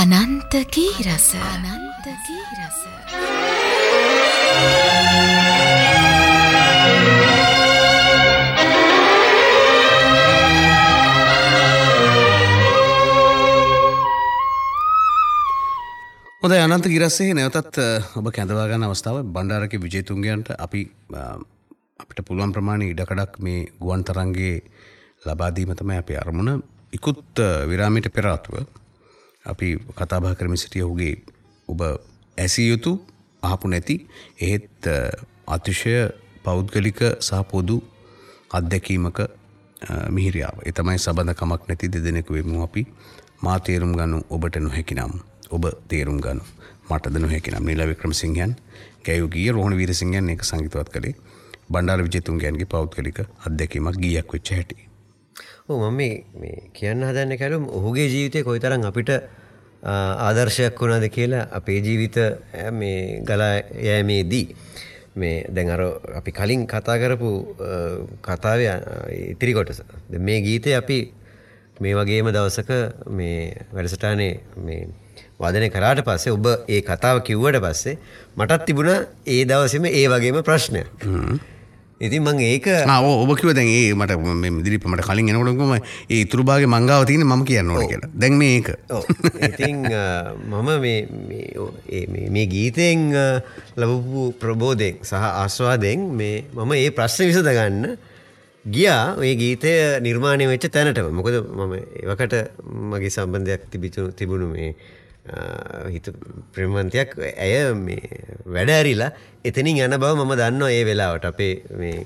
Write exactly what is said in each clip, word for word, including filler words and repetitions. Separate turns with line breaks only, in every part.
අනන්ත කී රස අනන්ත කී රස
හොඳයි අනන්ත ගිරස්සේ නැවතත් ඔබ කැඳවා ගන්න අවස්ථාව බණ්ඩාරකේ විජේතුංගයන්ට අපි අපිට පුළුවන් ප්‍රමාණය ඉඩකඩක් මේ ගුවන් තරංගයේ ලබා දීම තමයි අපේ අරමුණ. ඉක්ුත් විරාමයට පෙර ආතුව අපි කතා බහ කරමින් සිටිය ඔහුගේ ඔබ ඇසිය යුතු අහපු නැති එහෙත් අතිශය පෞද්ගලික සහ පොදු අත්දැකීමක මිහිරියාව. ඒ තමයි සබඳකමක් නැති දෙදෙනෙකු වෙමු අපි. මා තේරුම් ගනු ඔබට නොහැකි නම් ඔබ තේරුම් ගනු මටද නොහැකි නම්. නීල වික්‍රමසිංහයන් ගැයූ ගීය රෝහණ වීරසිංහයන් ඒක සංගීතවත් කළේ බණ්ඩාර විජේතුංගයන්ගේ පෞද්ගලික අත්දැකීමක් ගීයක් වෙච්ච හැටි.
ඔව් මම මේ මේ කියන්න හදන්නේ කලුම් ඔහුගේ ජීවිතේ කොයිතරම් අපිට ආදර්ශයක් වුණාද කියලා අපේ ජීවිත මේ ගලා යෑමේදී මේ දැන් අර අපි කලින් කතා කරපු කතාවේ ඉතිරි කොටස. දැන් මේ ගීතේ අපි මේ වගේම දවසක මේ වැඩසටහනේ මේ වාදනය කරාට පස්සේ ඔබ ඒ කතාව කිව්වට පස්සේ මටත් තිබුණා ඒ දවසේම ඒ වගේම ප්‍රශ්නයක්. ඉතින් මම ඒක
ආ ඔබ කිව්වා දැන් ඒ මට මේ දිලිප මට කලින් එනකොට කොහොම ඒ ඉතුරු භාගේ මංගාව තියෙන මම කියන්න ඕනේ කියලා. දැන් මේක.
ඔව්. ඉතින් මම මේ මේ මේ ගීතෙන් ලැබපු ප්‍රබෝධයෙන් සහ ආස්වාදයෙන් මේ මම මේ ප්‍රශ්නේ විසඳ ගන්න ගියා ඔය ගීතය නිර්මාණය වෙච්ච තැනටම. මොකද මම ඒවකට මගේ සම්බන්ධයක් තිබුණු මේ හිත ප්‍රේමන්තයක් ඇය මේ වැඩ ඇරිලා එතනින් යන බව මම දන්නවා ඒ වෙලාවට අපේ මේ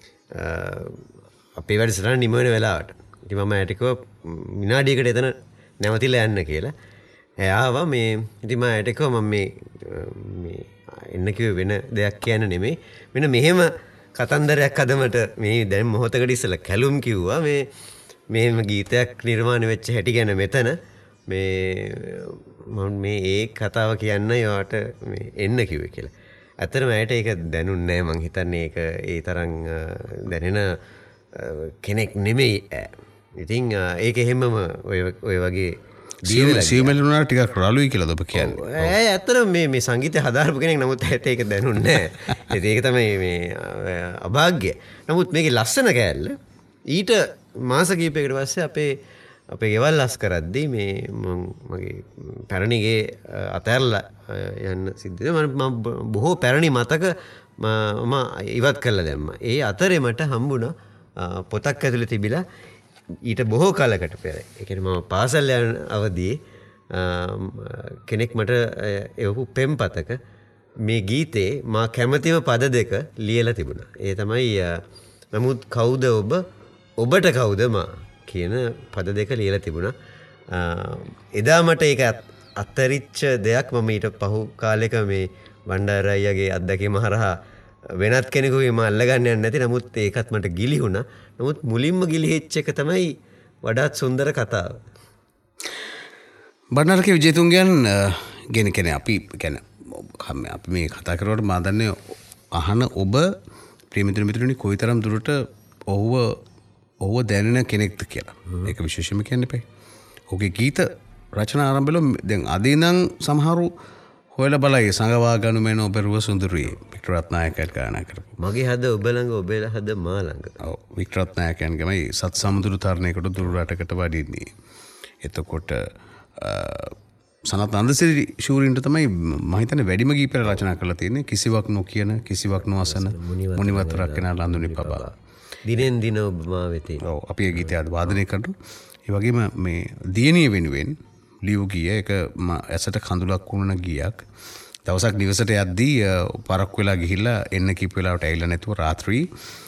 අපේ වැඩසටහන නිම වෙන වෙලාවට. ඉතින් මම ඇයට කිව්වා විනාඩියකට එතන නැවතිලා යන්න කියලා. ඇය ආවා මේ ඉතින් මම ඇයට කිව්වා මම මේ මේ එන්න කිව්වේ වෙන දෙයක් කියන්න නෙමෙයි. මෙන්න මෙහෙම කතන්දරයක් අදමට මේ දැන් මොහොතකට ඉස්සෙල්ලා කැලුම් කිව්වා මේ මෙහෙම ගීතයක් නිර්මාණය වෙච්ච හැටි ගැන මෙතන මේ මම මේ ඒ කතාව කියන්න යාට මේ එන්න කිව්වේ කියලා. ඇත්තටම ඇයට ඒක දැනුන්නේ නැහැ. මං හිතන්නේ ඒක ඒ තරම් දැනෙන කෙනෙක් නෙමෙයි. ඉතින් ඒක එහෙමම ඔය ඔය වගේ
සියුමෙල් වුණාට ටිකක් රළුයි කියලාද ඔබ කියන්නේ?
ඇයි ඇත්තටම මේ මේ සංගීතය හදාරපු කෙනෙක් නමුත් ඇයට ඒක දැනුන්නේ නැහැ. ඒක තමයි මේ අභාග්‍ය. නමුත් මේකේ ලස්සන කෑල්ල ඊට මාස කිහිපයකට පස්සේ අපේ අපේ ගෙවල් ලස් කරද්දී මේ මම මගේ පැරණිගේ අතෑරලා යන්න සිද්ධ වෙනවා. මම බොහෝ පැරණි මතක මම ඉවත් කරලා දැම්මා. ඒ අතරේ මට හම්බුණා පොතක් ඇතුලේ තිබිලා ඊට බොහෝ කාලයකට පෙර. ඒ කියන්නේ මම පාසල් යන අවදියේ කෙනෙක් මට එවපු පෙම්පතක මේ ගීතේ මා කැමතිම පද දෙක ලියලා තිබුණා. ඒ තමයි නමුත් කවුද ඔබ ඔබට කවුද මා කියන පද දෙක ලියලා තිබුණා. එදා මට ඒක අත්තරිච්ච දෙයක්. මම ඊට පහු කාලෙක මේ බණ්ඩාර අයියාගේ අත්දැකීම හරහා වෙනත් කෙනෙකුගේ මම අල්ලගන්න යන්නේ නැති. නමුත් ඒකත් මට ගිලිහුණා. නමුත් මුලින්ම ගිලිහෙච්ච එක තමයි වඩාත් සුන්දර කතාව.
බණ්ඩාරකේ විජේතුංගයන් ගෙන කෙනේ අපි කියන්නේ අපි මේ කතා කරනකොට මම දන්නේ අහන ඔබ ප්‍රේමිතුරු මිතුරුනි කොයිතරම් දුරට ඔහුව ඔහුව දැනෙන කෙනෙක්ද කියලා. ඒක විශේෂයෙන්ම කියන්න එපා. ඔහුගේ ගීත රචනා ආරම්භවල දැන් අද ඉඳන් සමහරු හොයලා බලයි සංගවා ගනු මෙන ඔබ රුව සුන්දරියේ වික්ටර් රත්නායකයන් ගායනා කරපු.
මගේ හද ඔබ ළඟ ඔබේ හද මා ළඟ.
ඔව් වික්ටර් රත්නායකයන් ගමයි සත් සමුදුරු තරණයකට දුර රටකට වඩින්නේ. එතකොට සනත් නන්දසිරි ශූරින්ට තමයි මම හිතන්නේ වැඩිම ගීත රචනා කරලා තියෙන්නේ. කිසිවක් නොකියන කිසිවක් නොඅසන මුනිවත් රැකෙන ලඳුනි පබා.
දිනෙන් දින ඔබ මා වෙතේ.
ඔව් අපි ඒ ගීතය අද වාදනය කරමු. ඒ වගේම මේ දියණිය වෙනුවෙන් ලියු ගීය ඒක ඇසට කඳුලක් වුණන ගීයක්. දවසක් නිවසට යද්දී පාරක් වෙලා ගිහිල්ලා එන්න කීප වෙලාවට ඇවිල්ලා නැතුව රාත්‍රී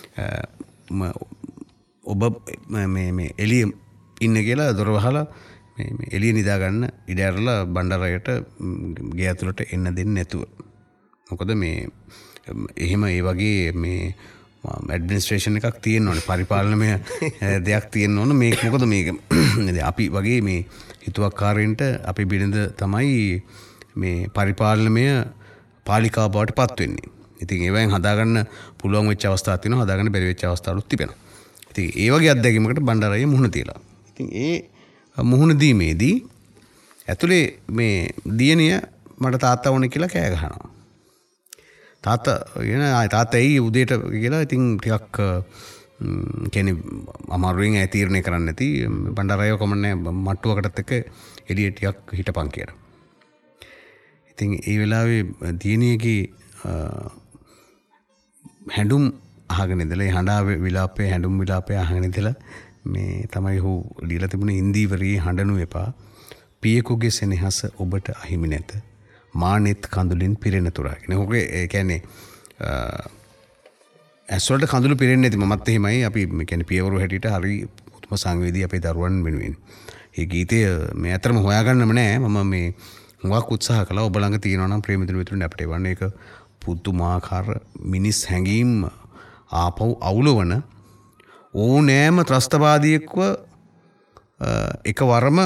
ඔබ මේ මේ එළිය ඉන්න කියලා දොර වහලා මේ මේ එළිය නිදා ගන්න ඉඩ ඇරලා බණ්ඩාරයට ගේ ඇතුළට එන්න දෙන්නේ නැතුව. මොකද මේ එහෙම ඒ වගේ මේ ඇඩ්මිනිස්ට්‍රේෂන් එකක් තියෙන්න ඕනේ. පරිපාලනමය දෙයක් තියෙන්න ඕන. මේක මොකද මේක අපි වගේ මේ හිතුවක්කාරයින්ට අපි බිරිඳ තමයි මේ පරිපාලනමය පාලිකාව බවට පත් වෙන්නේ. ඉතින් ඒවෙන් හදාගන්න පුළුවන් වෙච්ච අවස්ථාවක් තියෙනවා. හදාගන්න බැරි වෙච්ච අවස්ථාවලුත් තිබෙනවා. ඉතින් ඒ වගේ අත්දැකීමකට බණ්ඩාරය මුහුණ තියලා. ඉතින් ඒ මුහුණ දීමේදී ඇතුලේ මේ දියණිය මට තාත්තා ඕනේ කියලා කෑ ගහනවා. තාත්තා කියන තාත්තා ඇයි උදේට කියලා ඉතින් ටිකක් කියන්නේ අමාරුවෙන් ඇය තීරණය කරන්න නැති බණ්ඩාරයව කමන්නේ මට්ටුවකටත් එක්ක එළිය ටිකක් හිටපන් කියලා. ඉතින් ඒ වෙලාවේ දියණියගේ හැඬුම් අහගෙන ඉඳලා හඬා විලාපේ හැඬුම් විලාපේ අහගෙන ඉඳලා මේ තමයි හු লীලා තිබුණේ ඉන්දීවරී හඬනු එපා පියෙකුගේ සෙනෙහස ඔබට අහිමි නැත මානෙත් කඳුලින් පිරෙන තුරාගෙන. ඔහුගේ ඒ කියන්නේ ඇස්වලට කඳුළු පිරෙන්නේ නැති මමත් එහෙමයි. අපි කියන්නේ පියවරු හැටියට හරි උතුම සංවේදී අපේ දරුවන් වෙනුවෙන්. මේ ගීතය මේ අතරම හොයාගන්නම නෑ. මම මේ හුඟක් උත්සාහ කළා. ඔබ ළඟ තියෙනවා නම් ප්‍රේමතුරු මිතුරුනි අපිට එවන්න ඒක පුදුමාකාර මිනිස් හැඟීම් ආපහු අවුලවන ඕනෑම ත්‍රස්තවාදියෙක්ව එකවරම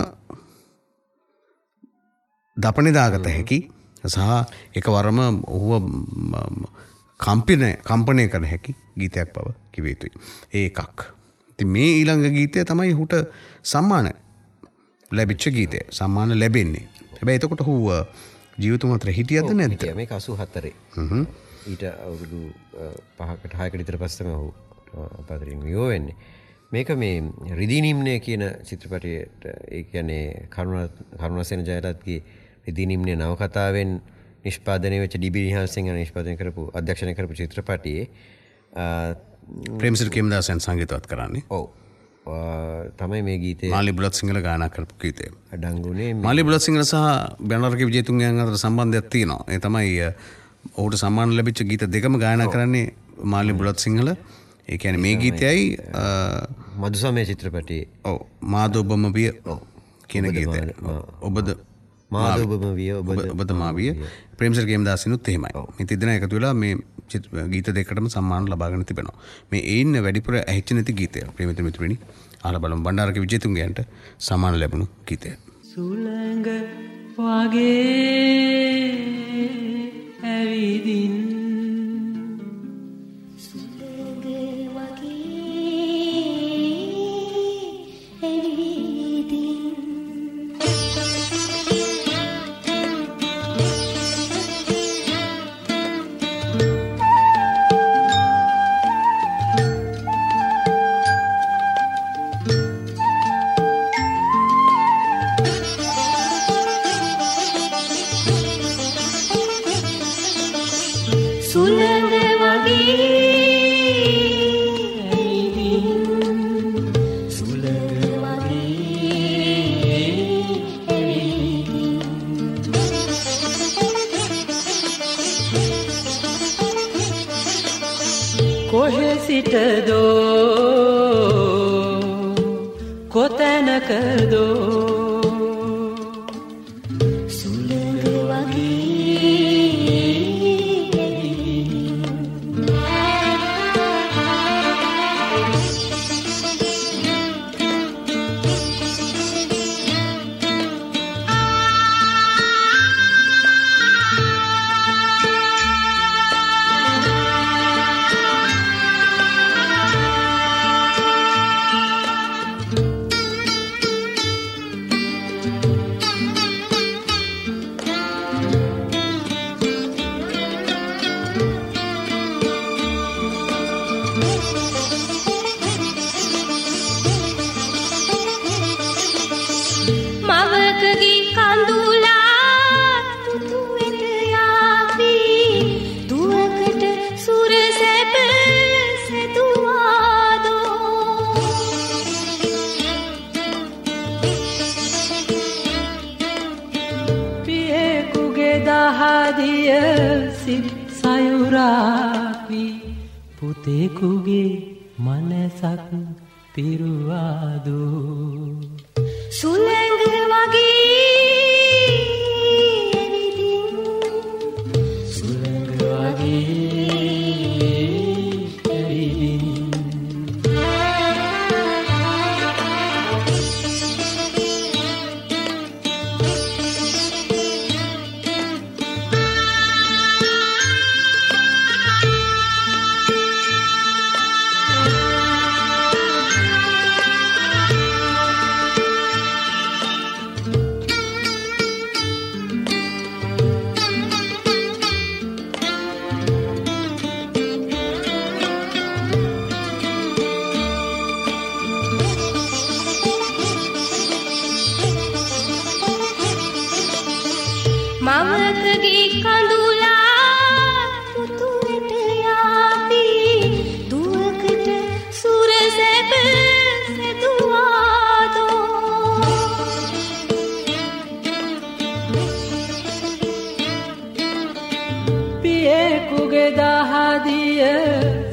දපනේ දාගත හැකි සහ එකවරම ඔහුව කම්පින කම්පනය කර හැකි ගීතයක් බව කිව යුතුයි. ඒ එකක්. ඉතින් මේ ඊළඟ ගීතය තමයි ඔහුට සම්මාන ලැබිච්ච ගීතය. සම්මාන ලැබෙන්නේ. හැබැයි එතකොට ඔහු ජීවිත මාත්‍ර හිටියද නැද්ද?
මේක අසූ හතරේ. හ්ම්. ඊට අවුරුදු පහකට හයකට විතර පස්සේ මම අපතරින් වියෝ වෙන්නේ. මේක මේ රිදී නිම්නය කියන චිත්‍රපටයට ඒ කියන්නේ කරුණාසේන ජයලත්ගේ රිදී නිම්නය නවකතාවෙන් නිෂ්පාදනය වෙච්ච ඩී.බී. නිහාල්සිංහ නිෂ්පාදනය කරපු අධ්‍යක්ෂණය කරපු චිත්‍රපටයේ
ප්‍රේමසිරි කේමදාසයන් සංගීතවත් කරන්නේ.
ඔව්. තමයි මේ ගීතේ
මාලි බුලත් සිංහල ගායනා කරපු ගීතය.
අඩංගුනේ
මාලි බුලත් සිංහල සහ බැනරගේ විජේතුංගයන් අතර සම්බන්ධයක් තියෙනවා. ඒ තමයි ඔහුට සම්මාන ලැබිච්ච ගීත දෙකම ගායනා කරන්නේ මාලි බුලත් සිංහල. ඒ කියන්නේ මේ ගීතයයි
මදුසමය චිත්‍රපටයේ
ඔව් මාද ඔබම විය කියන ගීතය. ඔබද
මාද ඔබම විය
ඔබද මා විය ප්‍රේමසිරි කේමදාසිනුත් එහෙමයි. මේ තිදෙනා එකතු වෙලා මේ ගීත දෙකටම සම්මාන ලබාගෙන තිබෙනවා. මේ ඒ ඉන්න වැඩිපුර ඇහිච්ච නැති ගීතය. ප්‍රේමිත මිතුරනි අහලා බලමු බණ්ඩාරගේ විජේතුංගයන්ට සම්මාන ලැබුණු ගීතය.
සුළඟ වගේ ඇවිදින්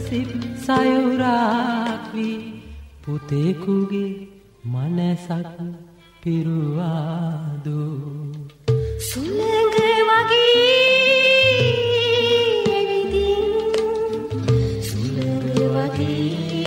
සිත් සයුරාක් වී පුතෙකුගේ මනසක් පිරුවාදු
සුළඟ වගේ ඇවිදින් සුළඟ වගේ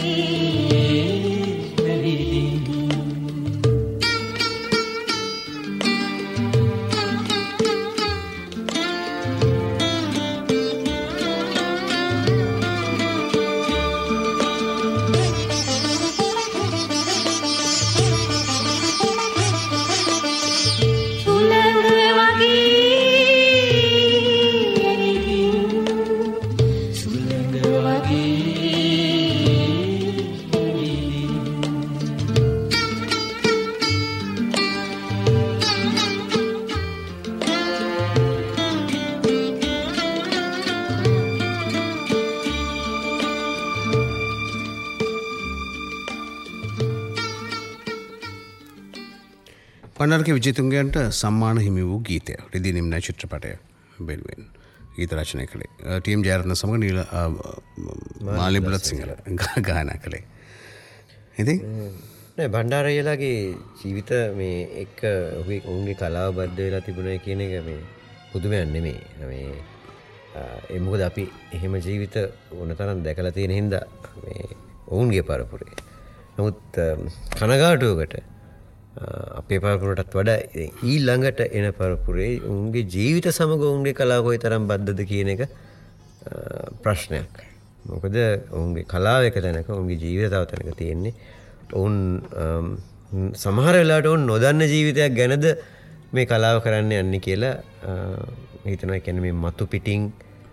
පණ්ඩාරගේ විජේතුංගයන්ට සම්මාන හිමි වූ ගීතය රිදී නිම්න චිත්‍රපටය වෙනුවෙන් ගීත රචනය කළේ ටීම් ජයරත්න සමග නීල මාලි බුලත් සිංහල ගායනා කළේ. ඉතින්
නෑ බණ්ඩාර අයියලාගේ ජීවිත මේ එක ඔවුන්ගේ කලාව බද්ධ වෙලා තිබුණා කියන එක මේ පුදුමයක් නෙමෙයි. මේ ඒ මොකද අපි එහෙම ජීවිත ඕනතරම් දැකලා තියෙන හින්දා මේ ඔවුන්ගේ පරපුරේ. නමුත් කනගාටුවකට අපේ පරපුරටත් වඩා ඊළඟට එන පරපුරේ උන්ගේ ජීවිත සමග උන්ගේ කලාව කොයිතරම් බද්ධද කියන එක ප්‍රශ්නයක්. මොකද උන්ගේ කලාව එක තැනක උන්ගේ ජීවිත තව තැනක තියෙන්නේ. ඔවුන් සමහර වෙලාවට ඔවුන් නොදන්න ජීවිතයක් ගැනද මේ කලාව කරන්න යන්නේ කියලා හිතනවා. කියන්නේ මේ මතු පිටින්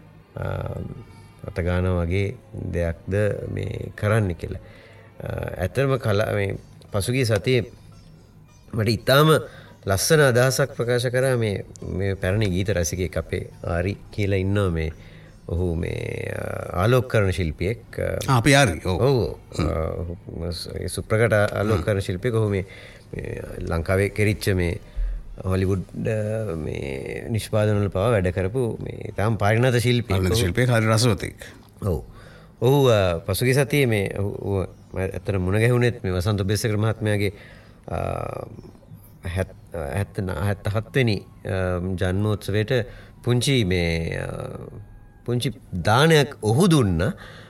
අතගාන වගේ දෙයක්ද මේ කරන්න කියලා. ඇත්තටම කලා මේ පසුගිය සතියේ මට ඉතාම ලස්සන අදහසක් ප්‍රකාශ කරා මේ මේ පැරණි ගීත රසිකයෙක් අපේ ආරි කියලා ඉන්නවා. මේ ඔහු මේ ආලෝකකරණ ශිල්පියෙක්.
අපි ආරි
ඔව් සුප්‍රකට ආලෝකකරණ ශිල්පියෙක්. ඔහු මේ ලංකාවේ කෙරිච්ච මේ හොලිවුඩ් මේ නිෂ්පාදන වල පවා වැඩ කරපු මේ තාම පාරිණත ශිල්පියෙක්.
ශිල්පියෙක් හරි රසවතෙක්.
ඔව් ඔහු පසුගිය සතියේ මේ ඔහු ඇත්තට මුණ ගැහුණෙත් මේ වසන්ත බෙස්සකර මහත්මයාගේ හැත්ත හත්වෙනි ජන්මෝත්සවයට පුංචි මේ පුංචි දානයක් ඔහු දුන්න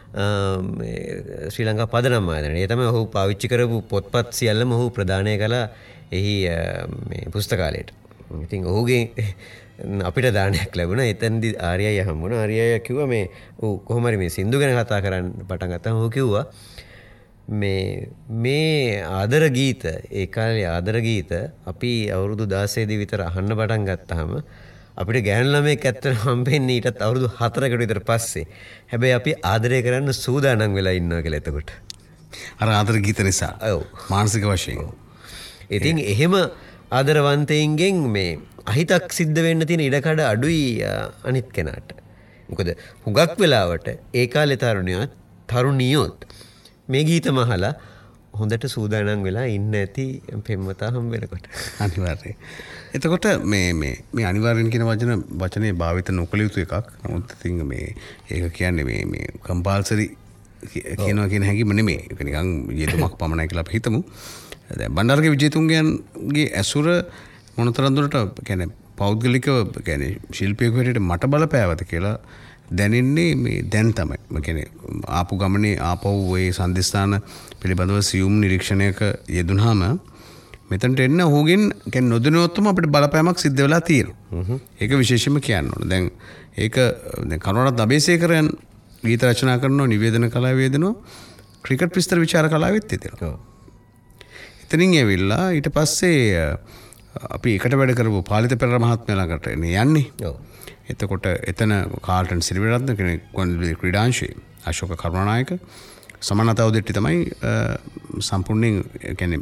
ශ්‍රී ලංකා පදනම් ආයතනය. ඒ තමයි ඔහු පාවිච්චි කරපු පොත්පත් සියල්ලම ඔහු ප්‍රදානය කළා එහි මේ පුස්තකාලයට. ඉතින් ඔහුගේ අපිට දානයක් ලැබුණා. එතනදී ආර්යය හම්බුණා. ආර්යය කිව්වා මේ ඔව් කොහොම හරි මේ සින්දු ගැන කතා කරන්න පටන් ගත්තාම ඔහු කිව්වා මේ මේ ආදර ගීත ඒ කාලේ ආදර ගීත අපි අවුරුදු දාසයේදී විතර අහන්න පටන් ගත්තාම අපිට ගෑනු ළමයෙක් ඇත්තට හම්බෙන්නේ ඊටත් අවුරුදු හතරකට විතර පස්සේ. හැබැයි අපි ආදරය කරන්න සූදානම් වෙලා ඉන්නවා කියලා එතකොට.
අර ආදර ගීත නිසා.
ඔව්
මානසික වශයෙන්.
ඉතින් එහෙම ආදරවන්තයින්ගෙන් මේ අහිතක් සිද්ධ වෙන්න තියෙන ඉඩකඩ අඩුයි අනිත් කෙනාට. මොකද හුඟක් වෙලාවට ඒ කාලේ තරුණියොත් තරුණියොත් මේ ගීත මහලා හොඳට සූදානම් වෙලා ඉන්න ඇති පෙම්වතා හම් වෙනකොට.
අනිවාර්යයෙන්. එතකොට මේ මේ මේ අනිවාර්යෙන් කියන වචන වචනේ භාවිත නොකළ යුතු එකක්. නමුත් ඉතින් මේ ඒක කියන්නේ මේ මේ කම්පල්සරි කියනවා කියන හැඟීම නෙමෙයි. ඒක නිකන් යෙදුමක් පමණයි කියලා අපි හිතමු. දැන් බණ්ඩාරගේ විජේතුංගයන්ගේ ඇසුර මොනතරම් දුරට කියන්නේ පෞද්ගලිකව කියන්නේ ශිල්පියෙකු හැටියට මට බලපෑවද කියලා දැනෙන්නේ මේ දැන් තමයි. මම කියන්නේ ආපු ගමනේ ආපහු ඒ සම්දිස්ථාන පිළිබඳව සියුම් නිරීක්ෂණයක යෙදුනහම මෙතනට එන්න ඔහුගෙන් කියන්නේ නොදැනුවත්වම අපිට බලපෑමක් සිද්ධ වෙලා තියෙනවා. ඒක විශේෂයෙන්ම කියන්න ඕන. දැන් ඒක දැන් කරුණාරත්න අබේසේකරයන් ගීත රචනා කරනවා, නිවේදන කලාවේ යෙදෙනවා, ක්‍රිකට් විස්තර විචාර කලාවෙත් යෙදෙනවා. එතනින් ඇවිල්ලා ඊට පස්සේ අපි එකට වැඩ කරපු පාලිත පෙරේරා මහත්මයා ළඟට යන්නේ. ඔව්. එතකොට එතන කාල්ටන් සිරිවරත්න කෙනෙක් ගොන්විල ක්‍රීඩාංශයේ අශෝක කරුණානායක සමනතා උදෙට්ටි තමයි සම්පූර්ණයෙන් කියන්නේ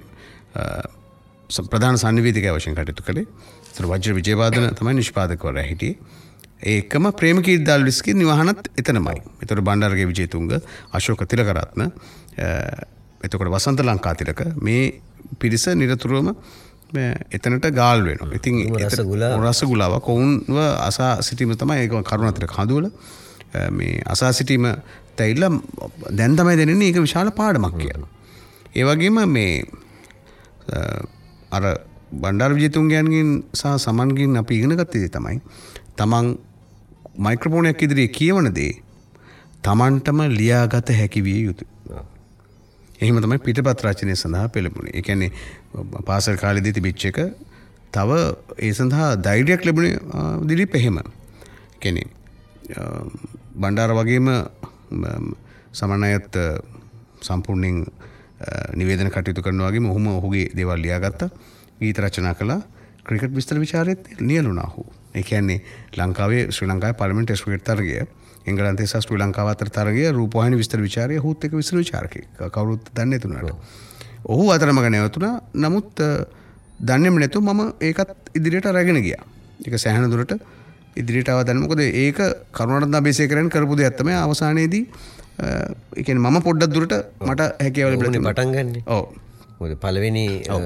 ප්‍රධාන සංනිවේදකයා වශයෙන් කටයුතු කළේ. ඒතර වජ්‍ර විජේවර්ධන තමයි නිෂ්පාදකවරයා හිටියේ. ඒකම ප්‍රේමකීර්ති දාල්විස්ගේ නිවහනත් එතනමයි. ඒතර බණ්ඩාරගේ විජේතුංග, අශෝක තිලකරත්න, එතකොට වසන්ත ලංකාතිලක මේ පිරිස නිරතුරුවම එතනට ගාල් වෙනවා. ඉතින් රසගුලාවක් ඔවුන්ව අසා සිටීම තමයි ඒක කරුණාතිලක හඳුවල මේ අසා සිටීම ඇවිල්ලා දැන් තමයි දෙන්නේ ඒක විශාල පාඩමක් කියලා. ඒ වගේම මේ අර බණ්ඩාර විජේතුංගයන්ගෙන් සහ සමන්ගෙන් අපි ඉගෙන ගත්තේ තමයි තමන් මයික්‍රොෆෝනයක් ඉදිරියේ කියවන දේ තමන්ටම ලියාගත හැකි විය යුතුයි. එහෙම තමයි පිටපත් රචනය සඳහා පෙළඹුණේ. ඒ කියන්නේ පාසල් කාලේදී තිබිච්ච එක තව ඒ සඳහා ධෛර්යයක් ලැබුණේ දිලිප් එහෙම. ඒ කියන්නේ බණ්ඩාර වගේම සමනයත් සම්පූර්ණයෙන් නිවේදන කටයුතු කරනවා වගේම ඔහුම ඔහුගේ දේවල් ලියාගත්තා. ගීත රචනා කළා. ක්‍රිකට් විස්තර විචාරයේත් නියලුණා ඔහු. ඒ කියන්නේ ලංකාවේ ශ්‍රී ලංකාවේ පාර්ලිමේන්තු ටෙස්ට් ක්‍රිකට් තරගය එංගලන්තයේ සහ ශ්‍රී ලංකාව අතර තරගය රූපවාහිනී විස්තර විචාරය ඔහුත් එක්ක විස්තර විචාරකෙක් කවුරුත් දන්නේ නැතුණාට. ඔහු අතරමඟ නැවතුණා. නමුත් දන්නේම නැතුව මම ඒකත් ඉදිරියට අරගෙන ගියා. ඒක සෑහෙන දුරට ඉදිරියට ආවා. දැන් මොකද ඒක කරුණාරත්න අබේසේකරන් කරපු දෙයක් තමයි අවසානයේදී ඒ කියන්නේ මම පොඩ්ඩක් දුරට මට හැකියාව ලැබුණා
පටන් ගන්න.
ඔව්.
මොකද පළවෙනි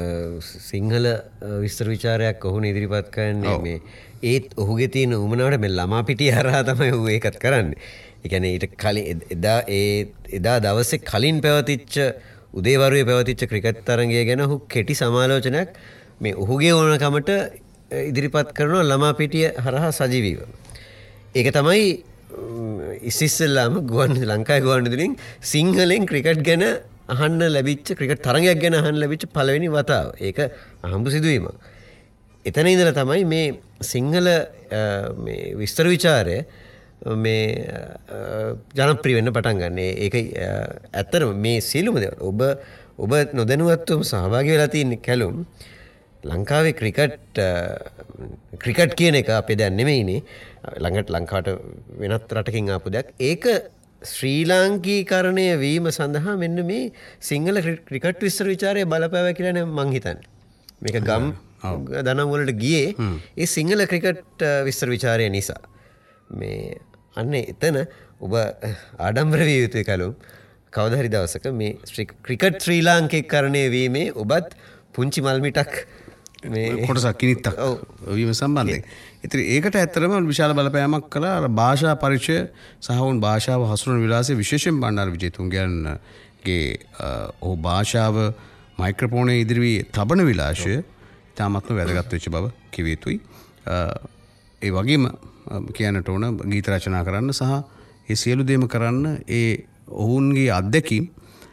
සිංහල විස්තර විචාරයක් ඔහු ඉදිරිපත් කරන්නේ මේ ඒත් ඔහුගේ තියෙන උමනාවට මේ ළමා පිටිය හරහා තමයි ඔහු ඒකත් කරන්නේ. ඒ කියන්නේ ඊට කලින් එදා ඒ එදා දවසේ කලින් පැවතිච්ච උදේවරුේ පැවතිච්ච ක්‍රිකට් තරගය ගැන ඔහු කෙටි සමාලෝචනයක් මේ ඔහුගේ ඕනකමට ඉදිරිපත් කරනවා ළමා පිටිය හරහා සජීවීව. ඒක තමයි ඉස්සෙල්ලාම ගුවන් ලංකාවේ ගුවන්විදුලින් සිංහලෙන් ක්‍රිකට් ගැන අහන්න ලැබිච්ච ක්‍රිකට් තරගයක් ගැන අහන්න ලැබිච්ච පළවෙනි වතාව. ඒක අහඹු සිදුවීමක්. එතන ඉඳලා තමයි මේ සිංහල මේ විස්තර විචාරය මේ ජනප්‍රිය වෙන්න පටන් ගන්න. ඒක ඇත්තටම මේ සියලුම දේවල් ඔබ ඔබ නොදැනුවත්වම සහභාගී වෙලා තියෙන කැලුම් ලංකාවේ ක්‍රිකට් ක්‍රිකට් කියන එක අපේ දැන් නෙමෙයිනේ. ළඟට ලංකාවට වෙනත් රටකින් ආපු දෙයක්. ඒක ශ්‍රී ලාංකීකරණය වීම සඳහා මෙන්න මේ සිංහල ක්‍රිකට් විස්තර විචාරය බලපෑවා කියලා මං හිතන්නේ. මේක ගම් දනම් වලට ගියේ ඒ සිංහල ක්‍රිකට් විස්තර විචාරය නිසා. මේ අන්න එතන ඔබ ආඩම්බර විය යුතුයි කලුම්. කවදා හරි දවසක මේ ක්‍රිකට් ශ්‍රී ලාංකීකරණය වීමේ ඔබත් පුංචි මල්මිටක්
මේ කොටසක් කිනිත්තක් වීම සම්බන්ධයෙන්. ඉතින් ඒකට ඇත්තටම විශාල බලපෑමක් කළා අර භාෂා පරිචය සහ වුන් භාෂාව හසුරුවන විලාසය විශේෂයෙන් බණ්ඩාර විජේතුංගයන්ගේ ඔහු භාෂාව මයික්‍රොෆෝනේ ඉදිරියේ තබන විලාසය ඉතාමත්ම වැදගත් වෙච්ච බව කිව යුතුයි. ඒ වගේම කියන්නට ඕන ගීත රචනා කරන්න සහ ඒ සියලු දේම කරන්න ඒ ඔවුන්ගේ අත්දැකීම්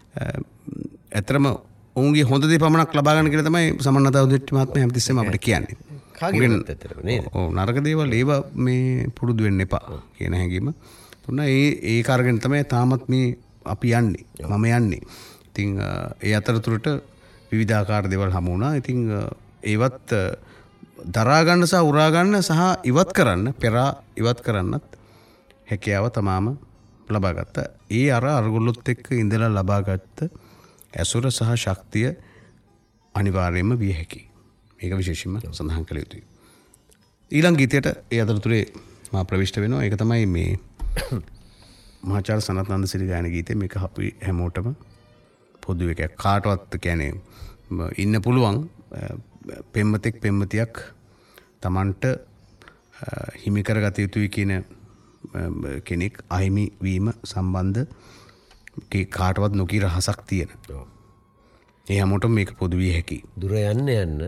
ඇත්තටම ඔවුන්ගේ හොඳ දේ පමණක් ලබා ගන්න කියලා තමයි සමන්නතා උදෙට්ටි මහත්මයා හැමතිස්සෙම අපිට කියන්නේ.
කාගෙවත් ඇත්තටම නේද?
ඔව් නරක දේවල් ඒවා මේ පුරුදු වෙන්න එපා කියන හැඟීම. තුන ඒ ඒ කාර්යයෙන් තමයි තාමත් මේ අපි යන්නේ. මම යන්නේ. ඉතින් ඒ අතරතුරට විවිධාකාර දේවල් හමු වුණා. ඉතින් ඒවත් දරා ගන්න සහ උරා ගන්න සහ ඉවත් කරන්න පෙරා ඉවත් කරන්නත් හැකියාව තමාම ලබා ගත්තා. ඒ අර අරගොල්ලොත් එක්ක ඉඳලා ලබාගත්ත ඇසුර සහ ශක්තිය අනිවාර්යයෙන්ම විය හැකියි. මේක විශේෂයෙන්ම සඳහන් කළ යුතුයි. ඊළඟ ගීතයට ඒ අතරතුරේ මා ප්‍රවිෂ්ඨ වෙනවා. ඒක තමයි මේ මහාචාර්ය සනත් නන්දසිරි ගායන ගීතය. මේක අපි හැමෝටම පොදු එකක්. කාටවත් කියන්නේ ඉන්න පුළුවන් පෙම්වතෙක් පෙම්වතියක් Tamanට හිමි කරගත යුතුයි කියන කෙනෙක් අහිමි වීම සම්බන්ධ කාටවත් නොකී රහසක් තියෙන. ඒ හැමෝටම මේක පොදු විය හැකියි.
දුර යන්න යන්න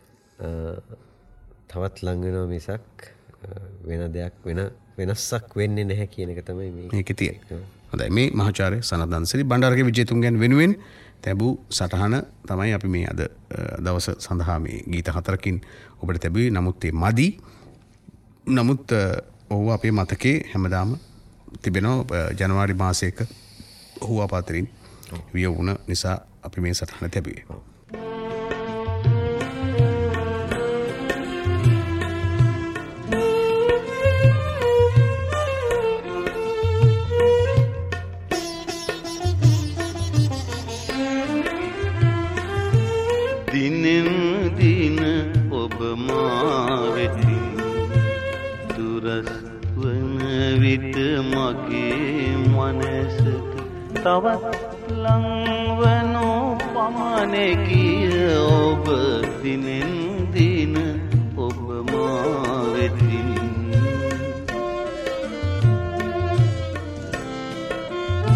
තවත් ලඟ වෙනවා මිසක් වෙන දෙයක් වෙන වෙනස්සක් වෙන්නේ නැහැ කියන එක තමයි මේ
මේකේ තියෙන්නේ. හොඳයි මේ මහාචාර්ය සනත් නන්දසිරි බණ්ඩාරගේ විජේතුංගයන් වෙනුවෙන් තැබූ සටහන තමයි අපි මේ අද දවස සඳහා මේ ගීත හතරකින් ඔබට තැබුවේ. නමුත් ඒ මදි. නමුත් ඔහු අපේ මතකේ හැමදාම තිබෙනවා. ජනවාරි මාසයක ඔහු අප අතරින් විය වුණ නිසා අපි මේ සටහන තැබුවේ.
දිනෙන් දින ඔබ මා වෙතින් දුරස් වන විට මගේ මනසට තවත් ලංවනු පමණකිය ඔබ දිනෙන් දින ඔබ මා වෙතින්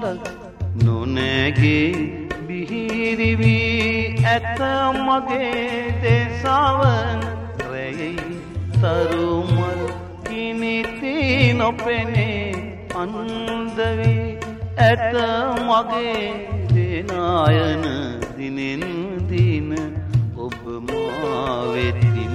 හඬක් නොනැගේ බිහිරි වී ඇත මගේ දේශාවන රැයි තරුමල් කිනිති නොපෙනේ අන්ද වී ඇත මගේ දේනායන දිනෙන් දින ඔබ මා වෙතින්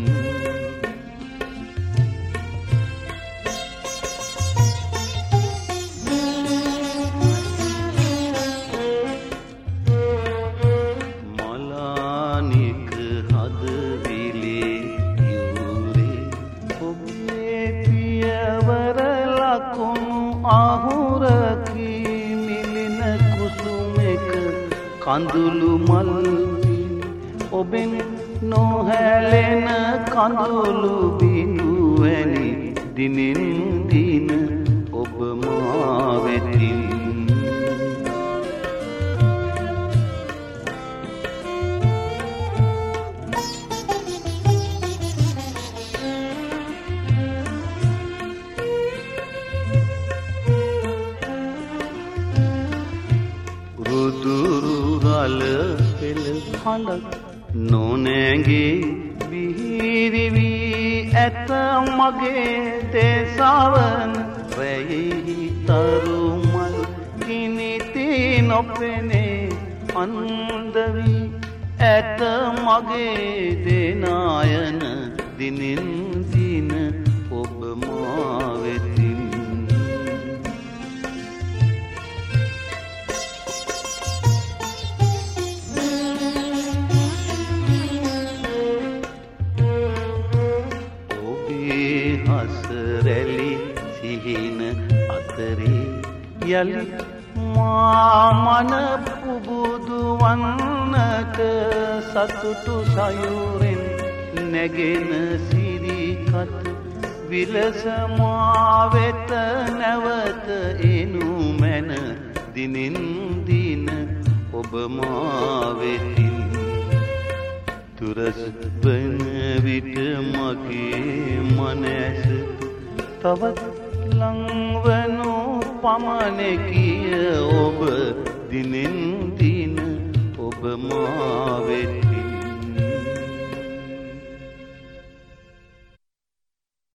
කඳුළු මල් ඔබෙන් නොහැලෙන කඳුළු බිඳුවැනි දිනෙන් දින ඔබ මා වෙතින් හඬක් නොනැගේ බිහිරි වී ඇත මගේ දේශාවන රැයෙහි තරුමල් කිනිති නොපෙනේ අන්ද වී ඇත මගේ දේනායන දිනෙන් දින ඔබ මා වෙතින් යලි මාමන පුබුදු වන්නට සතුටු සයුරෙන් නැගෙන සිරිකත් විලස මා වෙත නැවත එනු මැන දිනෙන් දින ඔබ මා වෙතින් තුරස් වන විට මගේ මනස තවත් ලංවනු පමණකිය ඔබ දිනෙන් දින ඔබ මා වෙත